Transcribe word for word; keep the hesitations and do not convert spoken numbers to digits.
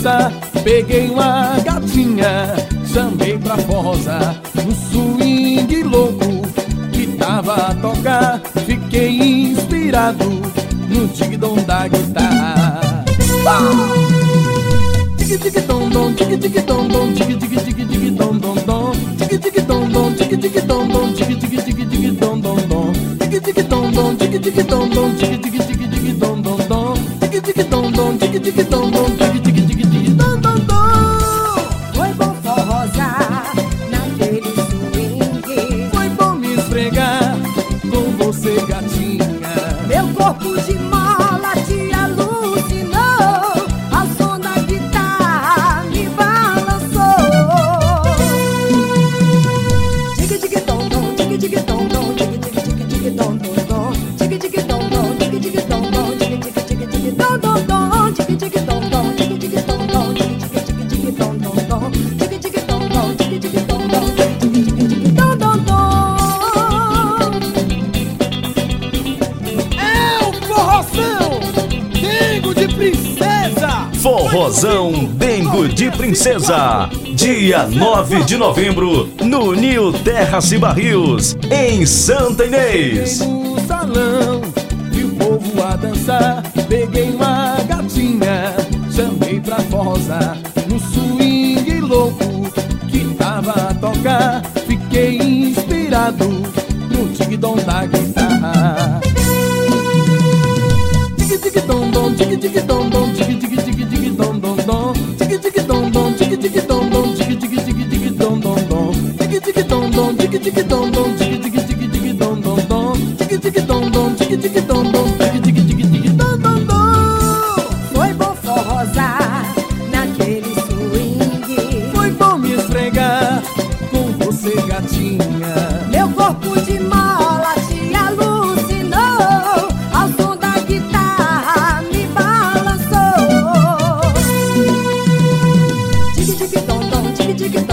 dança, peguei uma gatinha, chamei pra forrosar no swing louco que tava a tocar. Fiquei inspirado no tic-dom da guitarra. Tic-tic-dom-dom, tic-tic-dom-dom, tic-tic-tic-tic-dom-dom-dom, tic-tic-dom-dom, tic-tic-dom-dom, tic-tic-tic-tic-dom-dom-dom, tic-tic-dom-dom, tic-tic-dom-dom, tic-tic-tic-tic-dom-dom-dom, tic-tic-dom-dom, tic-tic-dom-dom, tic-tic-tic-tic-dom-dom-dom. Foi bom forrosar naquele swing, Foi bom me esfregar com você, gatinha. meu corpo de mola te alucinou, ao som da guitarra me balançou. Tic-tic-dom-dom, tic-tic-dom-dom, tic-tic-tic-tic-dom-dom-dom, tic-tic-dom-dom, tic-tic-dom-dom, tic-tic-tic-tic-dom-dom-dom, tic-tic-dom-dom, tic-tic-dom-dom, tic-tic-tic-tic-dom-dom-dom, tic-tic-dom-dom, tic-tic-dom-dom, tic-tic-tic-tic-dom-dom-dom. É o forrozão Dengo de Princesa. Forrozão Dengo de Princesa, dia nove de novembro, no Nil Terrace Barrios, em Santa Inês. No salão, vi o povo a dançar, peguei uma gatinha, chamei pra forrosar no swing louco que tava a tocar. Fiquei inspirado no tic-dom da guitarra. Tic-tic-dom-dom, tic-tic-dom-dom, tic-tic-tic-tic-dom-dom-dom, tic-tic-dom-dom, tic-tic-dom-dom, tic-tic-tic-tic-dom-dom-dom, tic-tic-dom-dom, tic-tic-dom-dom, tic-tic-tic-tic-dom-dom-dom, tic-tic-dom-dom, tic-tic-dom-dom, tic-tic-tic-tic-dom-dom-dom. Foi bom forrosar naquele swing, Foi bom me esfregar com você, gatinha. meu corpo de mola te alucinou, ao som da guitarra me balançou. Tic-tic-dom-dom, tic-tic-dom-dom,